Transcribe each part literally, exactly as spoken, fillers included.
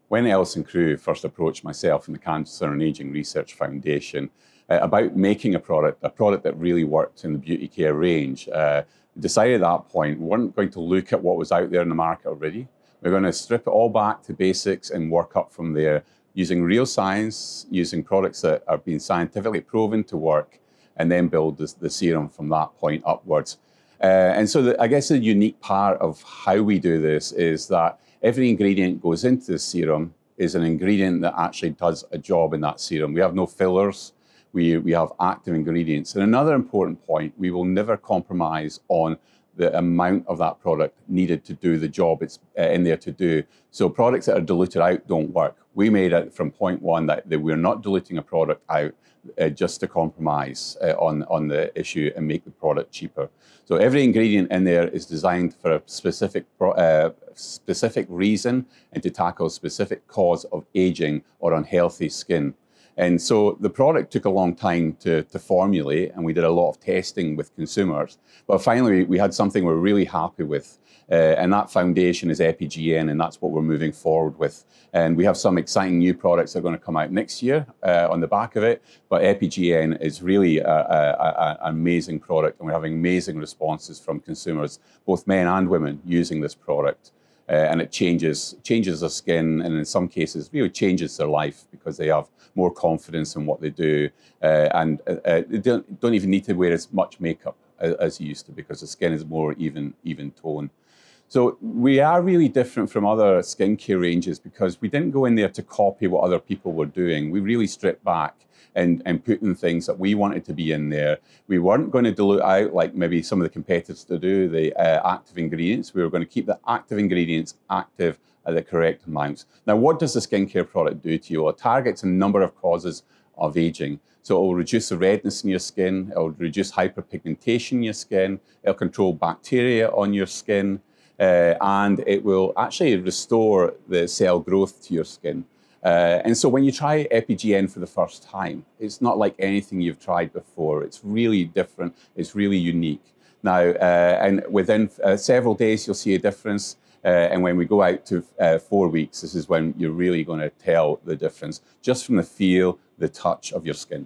when Ellis and Crew first approached myself and the Cancer and Aging Research Foundation uh, about making a product, a product that really worked in the beauty care range, uh, we decided at that point we weren't going to look at what was out there in the market already. We're going to strip it all back to basics and work up from there using real science, using products that are being scientifically proven to work, and then build this, the serum from that point upwards. Uh, and so the, I guess the unique part of how we do this is that every ingredient goes into the serum is an ingredient that actually does a job in that serum. We have no fillers, we, we have active ingredients. And another important point, we will never compromise on the amount of that product needed to do the job it's uh, in there to do. So products that are diluted out don't work. We made it from point one that, that we're not diluting a product out uh, just to compromise uh, on, on the issue and make the product cheaper. So every ingredient in there is designed for a specific, uh, specific reason and to tackle a specific cause of aging or unhealthy skin. And so the product took a long time to, to formulate, and we did a lot of testing with consumers. But finally, we had something we're really happy with. Uh, and that foundation is Epi-G N, and that's what we're moving forward with. And we have some exciting new products that are going to come out next year uh, on the back of it. But Epi-G N is really a, a, a, an amazing product, and we're having amazing responses from consumers, both men and women, using this product. Uh, and it changes changes their skin, and in some cases really changes their life because they have more confidence in what they do, uh, and uh, they don't, don't even need to wear as much makeup as, as you used to because the skin is more even even tone. So we are really different from other skincare ranges because we didn't go in there to copy what other people were doing. We really stripped back and, and put in things that we wanted to be in there. We weren't going to dilute out like maybe some of the competitors to do the uh, active ingredients. We were going to keep the active ingredients active at the correct amounts. Now, what does the skincare product do to you? Well, it targets a number of causes of aging. So it will reduce the redness in your skin, it will reduce hyperpigmentation in your skin, it'll control bacteria on your skin, uh, and it will actually restore the cell growth to your skin. Uh, and so when you try Epi-G N for the first time, it's not like anything you've tried before. It's really different, it's really unique. Now, uh, and within uh, several days, you'll see a difference. Uh, and when we go out to uh, four weeks, this is when you're really going to tell the difference, just from the feel, the touch of your skin.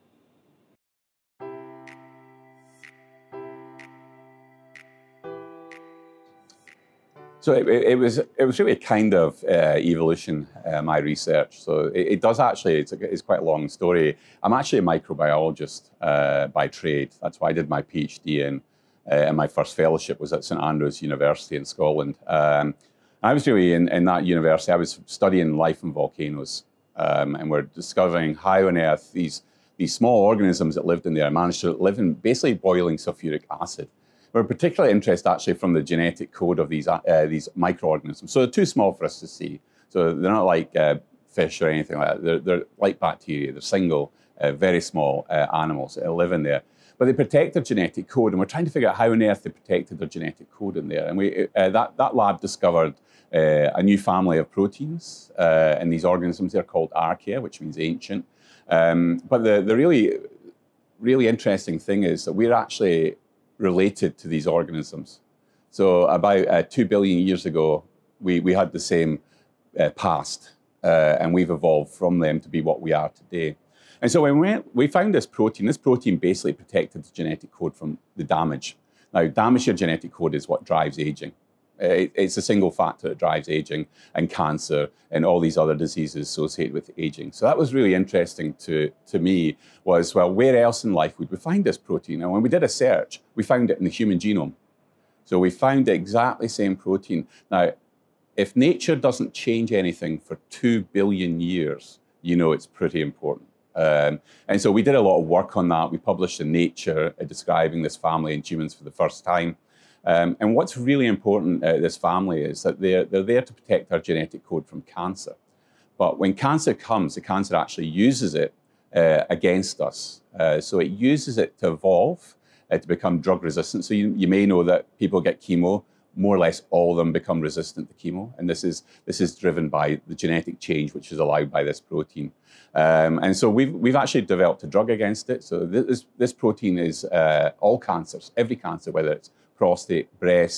So it, it, was it was really a kind of uh, evolution, uh, my research. So it, it does actually, it's, a, it's quite a long story. I'm actually a microbiologist uh, by trade. That's why I did my PhD in, uh, and my first fellowship was at St Andrews University in Scotland. Um, I was really in, in that university, I was studying life in volcanoes, um, and we're discovering how on earth these, these small organisms that lived in there managed to live in basically boiling sulfuric acid. We're particularly interested actually from the genetic code of these, uh, these microorganisms. So they're too small for us to see. So they're not like uh, fish or anything like that. They're, they're like bacteria. They're single, uh, very small uh, animals that live in there. But they protect their genetic code, and we're trying to figure out how on earth they protected their genetic code in there. And we, uh, that, that lab discovered uh, a new family of proteins uh, in these organisms. They're called archaea, which means ancient. Um, but the, the really, really interesting thing is that we're actually related to these organisms. So about uh, two billion years ago, we, we had the same uh, past, uh, and we've evolved from them to be what we are today. And so when we, we found this protein, this protein basically protected the genetic code from the damage. Now, damage to your genetic code is what drives aging. It, it's a single factor that drives aging and cancer and all these other diseases associated with aging. So that was really interesting to, to me was, well, where else in life would we find this protein? And when we did a search, we found it in the human genome. So we found the exactly same protein. Now, if nature doesn't change anything for two billion years, you know it's pretty important. Um, and so we did a lot of work on that. We published in Nature uh, describing this family in humans for the first time. Um, and what's really important about this family is that they're, they're there to protect our genetic code from cancer. But when cancer comes, the cancer actually uses it uh, against us. Uh, so it uses it to evolve, uh, to become drug resistant. So you, you may know that people get chemo, more or less all of them become resistant to chemo. And this is, this is driven by the genetic change, which is allowed by this protein. Um, and so we've, we've actually developed a drug against it. So this, this protein is uh, all cancers, every cancer, whether it's prostate, breast,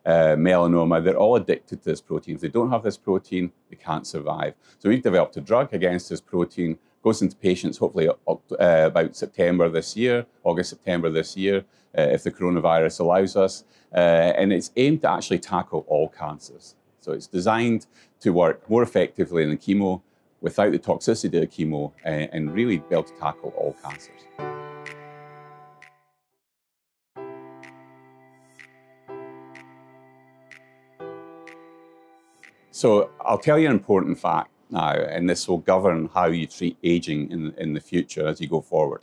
uh, melanoma, they're all addicted to this protein. If they don't have this protein, they can't survive. So we've developed a drug against this protein, goes into patients hopefully uh, about September this year, August, September this year, uh, if the coronavirus allows us. Uh, and it's aimed to actually tackle all cancers. So it's designed to work more effectively than chemo, without the toxicity of chemo, uh, and really be able to tackle all cancers. So I'll tell you an important fact now, and this will govern how you treat aging in, in the future as you go forward.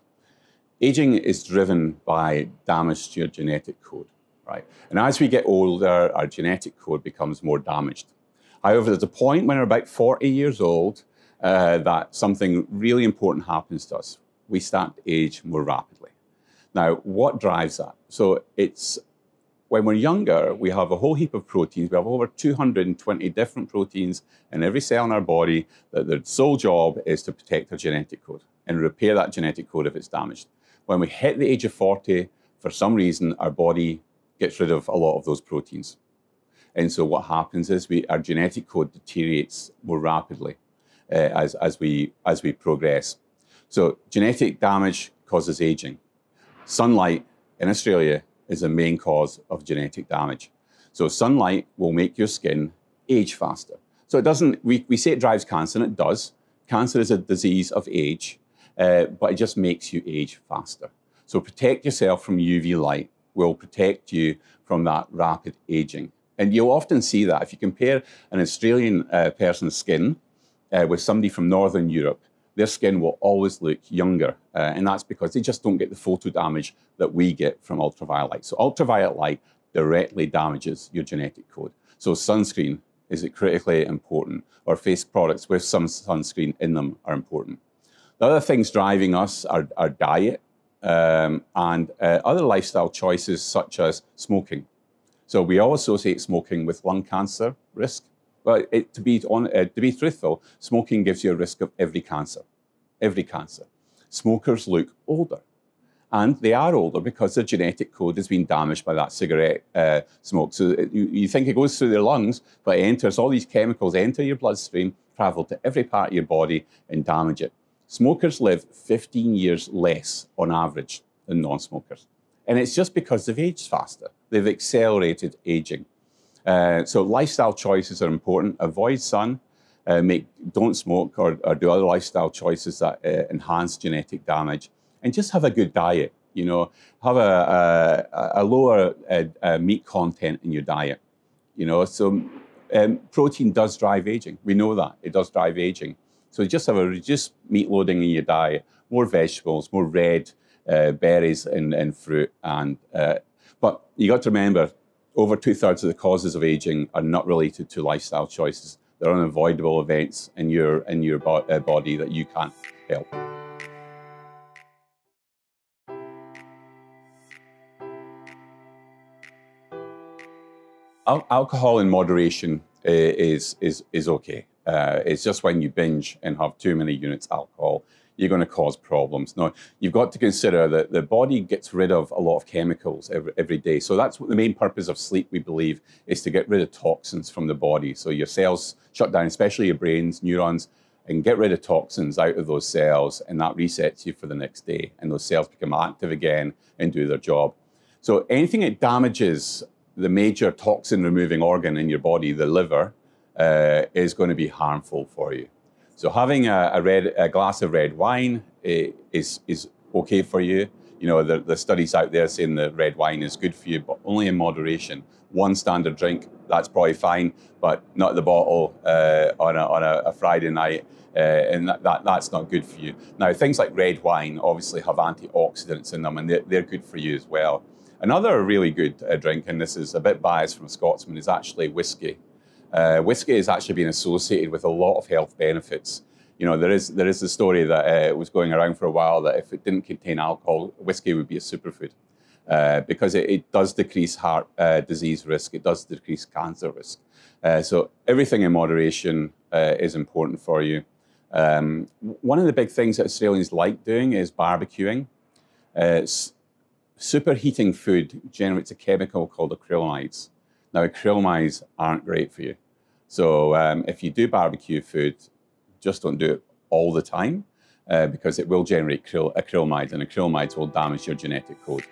Aging is driven by damage to your genetic code, right? And as we get older, our genetic code becomes more damaged. However, there's a point when we're about forty years old uh, that something really important happens to us. We start to age more rapidly. Now, what drives that? So it's when we're younger, we have a whole heap of proteins. We have over two hundred twenty different proteins in every cell in our body that their sole job is to protect our genetic code and repair that genetic code if it's damaged. When we hit the age of forty, for some reason, our body gets rid of a lot of those proteins. And so what happens is we, our genetic code deteriorates more rapidly uh, as, as, we, as we progress. So genetic damage causes aging. Sunlight in Australia is the main cause of genetic damage. So sunlight will make your skin age faster. So it doesn't, we, we say it drives cancer, and it does. Cancer is a disease of age, uh, but it just makes you age faster. So protect yourself from U V light will protect you from that rapid aging. And you'll often see that if you compare an Australian uh, person's skin uh, with somebody from Northern Europe, their skin will always look younger. Uh, and that's because they just don't get the photo damage that we get from ultraviolet light. So ultraviolet light directly damages your genetic code. So sunscreen is critically important, or face products with some sunscreen in them are important. The other things driving us are, are diet um, and uh, other lifestyle choices such as smoking. So we all associate smoking with lung cancer risk. But it, to, be on, uh, to be truthful, smoking gives you a risk of every cancer, every cancer. Smokers look older, and they are older because their genetic code has been damaged by that cigarette uh, smoke. So it, you, you think it goes through their lungs, but it enters, all these chemicals enter your bloodstream, travel to every part of your body and damage it. Smokers live fifteen years less on average than non-smokers. And it's just because they've aged faster. They've accelerated aging. Uh, so lifestyle choices are important. Avoid sun, uh, make, don't smoke or, or do other lifestyle choices that uh, enhance genetic damage. And just have a good diet, you know. Have a, a, a lower uh, uh, meat content in your diet, you know. So um, protein does drive aging. We know that. It does drive aging. So just have a reduced meat loading in your diet, more vegetables, more red uh, berries and, and fruit. And uh, but you got to remember, over two-thirds of the causes of aging are not related to lifestyle choices. They're unavoidable events in your, in your bo uh, body that you can't help. Al alcohol in moderation uh, is, is, is okay. Uh, it's just when you binge and have too many units of alcohol, you're going to cause problems. Now, you've got to consider that the body gets rid of a lot of chemicals every, every day. So that's what the main purpose of sleep, we believe, is to get rid of toxins from the body. So your cells shut down, especially your brains, neurons, and get rid of toxins out of those cells, and that resets you for the next day. And those cells become active again and do their job. So anything that damages the major toxin-removing organ in your body, the liver, uh, is going to be harmful for you. So having a, a, red, a glass of red wine is, is okay for you. You know, the, the studies out there saying that red wine is good for you, but only in moderation. One standard drink, that's probably fine, but not the bottle uh, on, a, on a, a Friday night, uh, and that, that, that's not good for you. Now, things like red wine obviously have antioxidants in them, and they're, they're good for you as well. Another really good uh, drink, and this is a bit biased from a Scotsman, is actually whiskey. Uh, whiskey has actually been associated with a lot of health benefits. You know, there is there is a story that uh, was going around for a while that if it didn't contain alcohol, whiskey would be a superfood uh, because it, it does decrease heart uh, disease risk, it does decrease cancer risk. Uh, so everything in moderation uh, is important for you. Um, one of the big things that Australians like doing is barbecuing. Uh, superheating food generates a chemical called acrylamides. Now, acrylamides aren't great for you. So um, if you do barbecue food, just don't do it all the time uh, because it will generate acryl acrylamides, and acrylamides will damage your genetic code.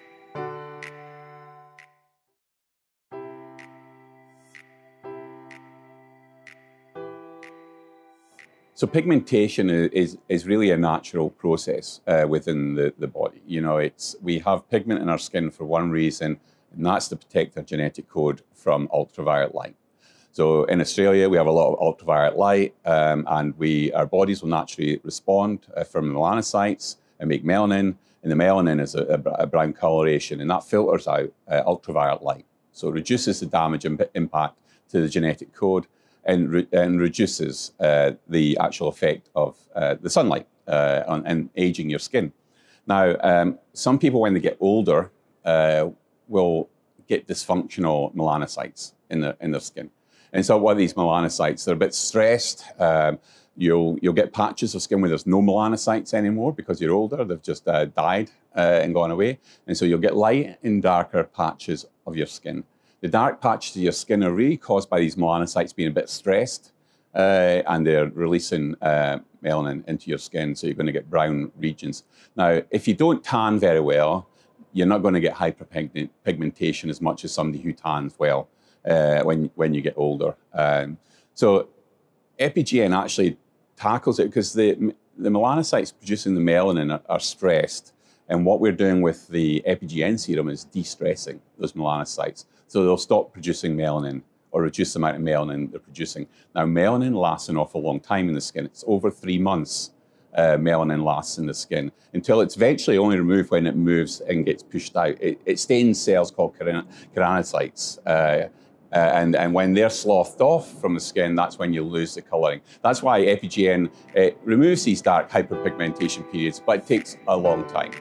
So pigmentation is, is really a natural process uh, within the, the body. You know, it's, we have pigment in our skin for one reason, and that's to protect our genetic code from ultraviolet light. So in Australia, we have a lot of ultraviolet light, um, and we, our bodies will naturally respond uh, from melanocytes and make melanin, and the melanin is a, a brown coloration, and that filters out uh, ultraviolet light. So it reduces the damage and impact to the genetic code, and, re and reduces uh, the actual effect of uh, the sunlight uh, on, and aging your skin. Now, um, some people, when they get older, uh, will get dysfunctional melanocytes in, the, in their skin. And so what are these melanocytes? They're a bit stressed. Um, you'll, you'll get patches of skin where there's no melanocytes anymore because you're older. They've just uh, died uh, and gone away. And so you'll get light and darker patches of your skin. The dark patches of your skin are really caused by these melanocytes being a bit stressed, uh, and they're releasing uh, melanin into your skin, so you're going to get brown regions. Now, if you don't tan very well, you're not going to get hyperpigmentation as much as somebody who tans well uh, when, when you get older. Um, so Epigen actually tackles it because the, the melanocytes producing the melanin are, are stressed. And what we're doing with the Epigen serum is de-stressing those melanocytes. So they'll stop producing melanin or reduce the amount of melanin they're producing. Now, melanin lasts an awful long time in the skin. It's over three months uh, melanin lasts in the skin until it's eventually only removed when it moves and gets pushed out. It, it stains cells called keratinocytes. Uh, uh, and, and when they're sloughed off from the skin, that's when you lose the colouring. That's why Epigen uh, removes these dark hyperpigmentation periods, but it takes a long time.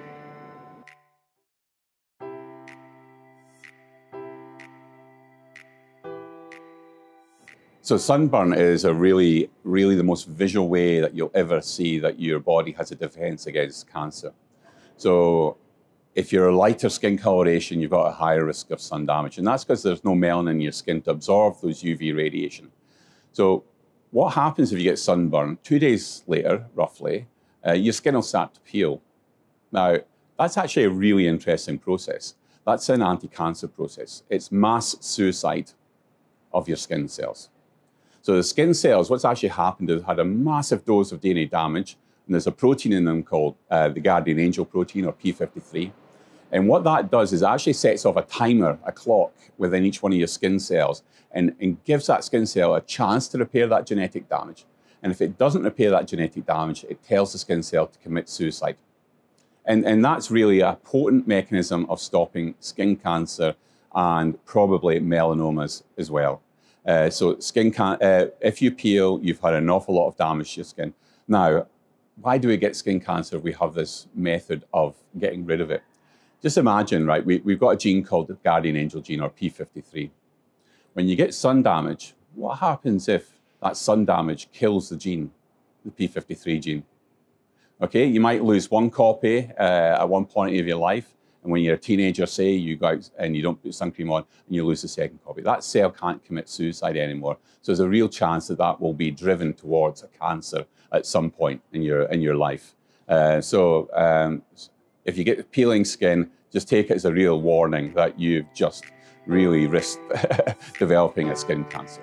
So sunburn is a really, really the most visual way that you'll ever see that your body has a defense against cancer. So if you're a lighter skin coloration, you've got a higher risk of sun damage. And that's because there's no melanin in your skin to absorb those U V radiation. So what happens if you get sunburn? Two days later, roughly, uh, your skin will start to peel. Now, that's actually a really interesting process. That's an anti-cancer process. It's mass suicide of your skin cells. So the skin cells, what's actually happened is had a massive dose of D N A damage, and there's a protein in them called uh, the guardian angel protein, or P fifty-three. And what that does is actually sets off a timer, a clock, within each one of your skin cells, and, and gives that skin cell a chance to repair that genetic damage. And if it doesn't repair that genetic damage, it tells the skin cell to commit suicide. And, and that's really a potent mechanism of stopping skin cancer and probably melanomas as well. Uh, so skin can uh, if you peel, you've had an awful lot of damage to your skin. Now, why do we get skin cancer if we have this method of getting rid of it? Just imagine, right, we, we've got a gene called the guardian angel gene, or P fifty-three. When you get sun damage, what happens if that sun damage kills the gene, the P fifty-three gene? Okay, you might lose one copy uh, at one point of your life, and when you're a teenager, say, you go out and you don't put sun cream on, and you lose the second copy. That cell can't commit suicide anymore. So there's a real chance that that will be driven towards a cancer at some point in your, in your life. Uh, so um, if you get peeling skin, just take it as a real warning that you've just really risked developing a skin cancer.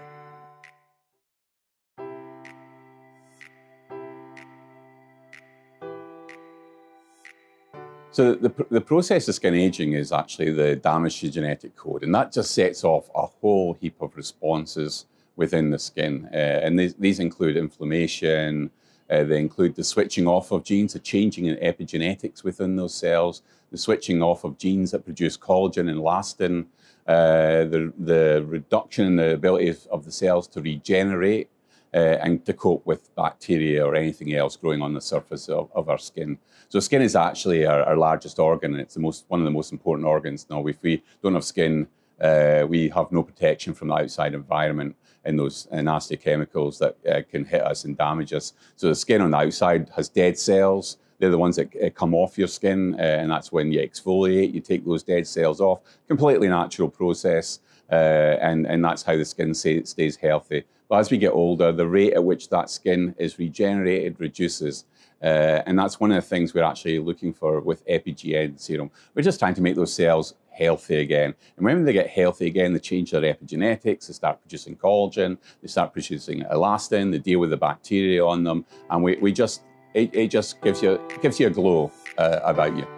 So the, the process of skin aging is actually the damage to genetic code, and that just sets off a whole heap of responses within the skin. Uh, and these, these include inflammation, uh, they include the switching off of genes, the changing in epigenetics within those cells, the switching off of genes that produce collagen and elastin, uh, the, the reduction in the ability of, of the cells to regenerate, Uh, and to cope with bacteria or anything else growing on the surface of, of our skin. So skin is actually our, our largest organ, and it's the most, one of the most important organs. Now, if we don't have skin, uh, we have no protection from the outside environment and those uh, nasty chemicals that uh, can hit us and damage us. So the skin on the outside has dead cells, They're the ones that uh, come off your skin, uh, and that's when you exfoliate, you take those dead cells off. Completely natural process, uh, and, and that's how the skin say, stays healthy. But as we get older, the rate at which that skin is regenerated reduces. Uh, and that's one of the things we're actually looking for with Epi-G serum. We're just trying to make those cells healthy again. And when they get healthy again, they change their epigenetics, they start producing collagen, they start producing elastin, they deal with the bacteria on them, and we, we just, it, it just gives you, gives you a glow uh, about you.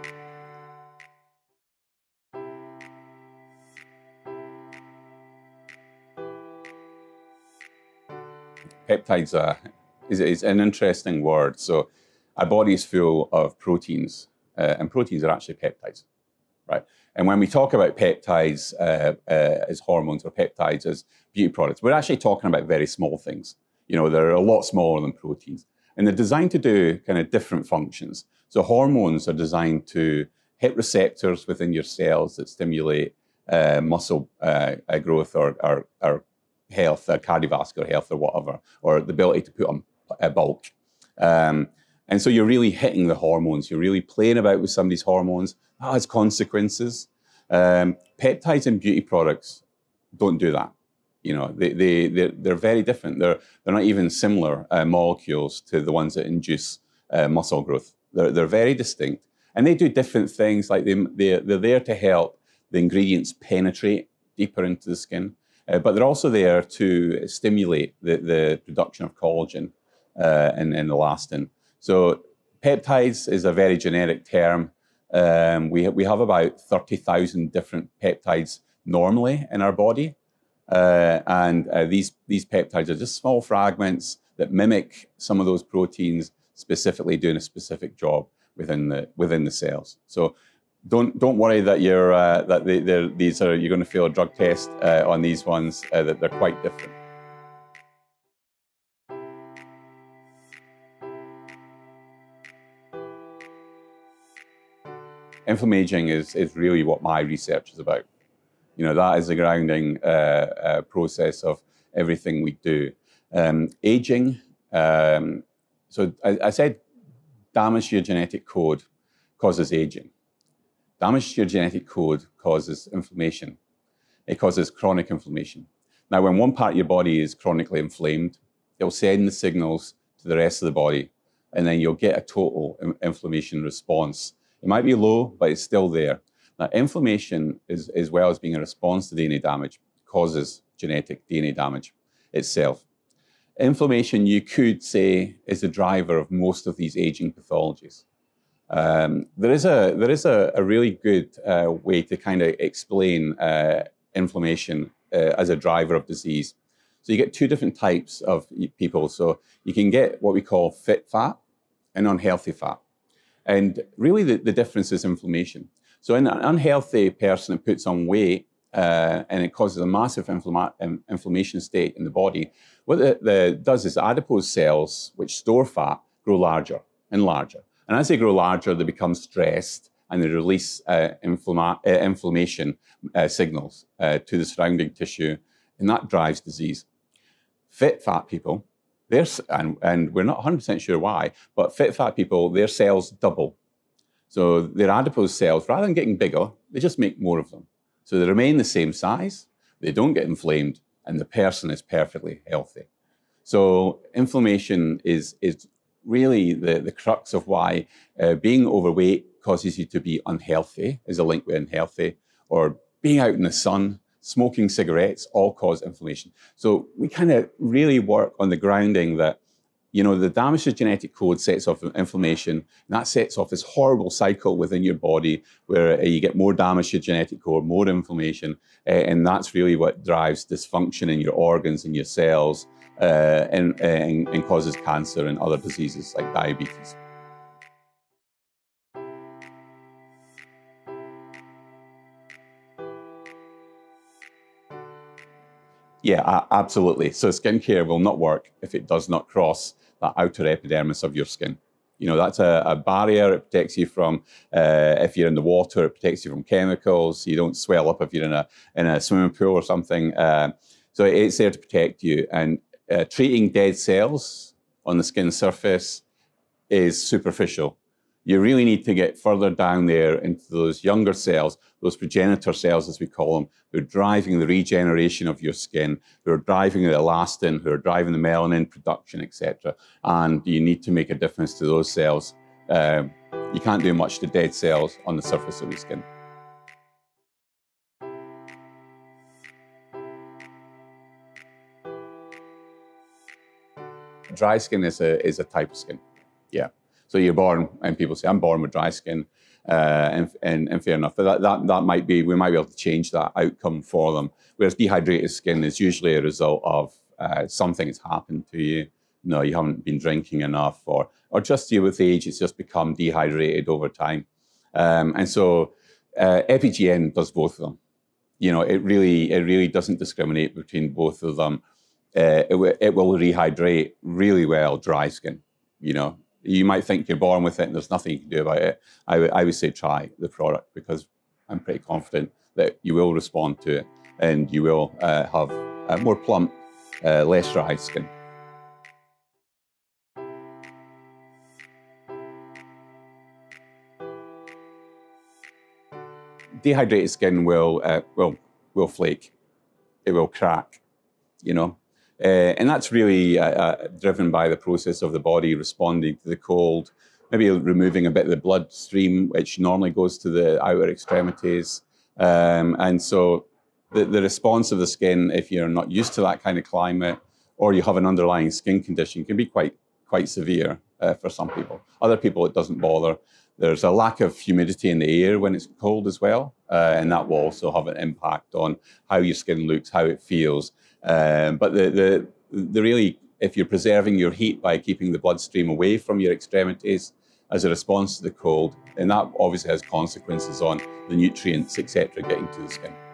Peptides uh, is, is an interesting word. So our body is full of proteins, uh, and proteins are actually peptides, right? And when we talk about peptides uh, uh, as hormones or peptides as beauty products, we're actually talking about very small things. You know, they're a lot smaller than proteins. And they're designed to do kind of different functions. So hormones are designed to hit receptors within your cells that stimulate uh, muscle uh, growth or, or, or health, uh, cardiovascular health or whatever, or the ability to put on uh, bulk. Um, and so you're really hitting the hormones. You're really playing about with somebody's hormones. That has consequences. Um, peptides in beauty products don't do that. You know, they, they, they're, they're very different. They're, they're not even similar uh, molecules to the ones that induce uh, muscle growth. They're, they're very distinct. And they do different things, like they, they, they're there to help the ingredients penetrate deeper into the skin. Uh, but they're also there to stimulate the, the production of collagen uh, and, and elastin. So peptides is a very generic term. Um, we, we have about thirty thousand different peptides normally in our body. Uh, and uh, these, these peptides are just small fragments that mimic some of those proteins, specifically doing a specific job within the, within the cells. So don't, don't worry that, you're, uh, that they, these are, you're going to fail a drug test uh, on these ones, uh, that they're quite different. Inflammaging is, is really what my research is about. You know, that is the grounding uh, uh, process of everything we do. Um, aging, um, so I, I said damage to your genetic code causes aging. Damage to your genetic code causes inflammation. It causes chronic inflammation. Now, when one part of your body is chronically inflamed, it'll send the signals to the rest of the body, and then you'll get a total inflammation response. It might be low, but it's still there. Now, inflammation, is, as well as being a response to D N A damage, causes genetic D N A damage itself. Inflammation, you could say, is the driver of most of these aging pathologies. Um, there is a, there is a, a really good uh, way to kind of explain uh, inflammation uh, as a driver of disease. So you get two different types of people. So you can get what we call fit fat and unhealthy fat. And really the, the difference is inflammation. So in an unhealthy person that puts on weight uh, and it causes a massive inflama inflammation state in the body, what it the, does is adipose cells, which store fat, grow larger and larger. And as they grow larger, they become stressed and they release uh, inflama uh, inflammation uh, signals uh, to the surrounding tissue, and that drives disease. Fit fat people, and, and we're not one hundred percent sure why, but fit fat people, their cells double. So their adipose cells, rather than getting bigger, they just make more of them. So they remain the same size, they don't get inflamed, and the person is perfectly healthy. So inflammation is, is really the, the crux of why uh, being overweight causes you to be unhealthy, is a link with unhealthy, or being out in the sun, smoking cigarettes, all cause inflammation. So we kind of really work on the grounding that, you know, the damage to genetic code sets off inflammation, and that sets off this horrible cycle within your body where uh, you get more damage to your genetic code, more inflammation, uh, and that's really what drives dysfunction in your organs and your cells, uh, and, and, and causes cancer and other diseases like diabetes. Yeah, absolutely. So skincare will not work if it does not cross that outer epidermis of your skin. You know, that's a, a barrier. It protects you from, uh, if you're in the water, it protects you from chemicals. You don't swell up if you're in a, in a swimming pool or something. Uh, so it's there to protect you. And uh, treating dead cells on the skin surface is superficial. You really need to get further down there into those younger cells, those progenitor cells, as we call them, who are driving the regeneration of your skin, who are driving the elastin, who are driving the melanin production, et cetera. And you need to make a difference to those cells. Um, you can't do much to dead cells on the surface of your skin. Dry skin is a, is a type of skin, yeah. So you're born, and people say, I'm born with dry skin, uh, and, and, and fair enough. But that, that, that might be, we might be able to change that outcome for them. Whereas dehydrated skin is usually a result of uh, something that's happened to you. No, you haven't been drinking enough, or, or just you with age, it's just become dehydrated over time. Um, and so uh, Epi G N does both of them. You know, it really, it really doesn't discriminate between both of them. Uh, it, it will rehydrate really well dry skin. You know, you might think you're born with it and there's nothing you can do about it. I, I would say try the product, because I'm pretty confident that you will respond to it and you will uh, have uh, more plump, uh, less dry skin. Dehydrated skin will, uh, will, will flake. It will crack, you know. Uh, and that's really uh, uh, driven by the process of the body responding to the cold, maybe removing a bit of the bloodstream, which normally goes to the outer extremities. Um, and so the, the response of the skin, if you're not used to that kind of climate, or you have an underlying skin condition, can be quite, quite severe uh, for some people. Other people, it doesn't bother. There's a lack of humidity in the air when it's cold as well, uh, and that will also have an impact on how your skin looks, how it feels. Um, but the, the, the really, if you're preserving your heat by keeping the bloodstream away from your extremities as a response to the cold, then that obviously has consequences on the nutrients, et cetera, getting to the skin.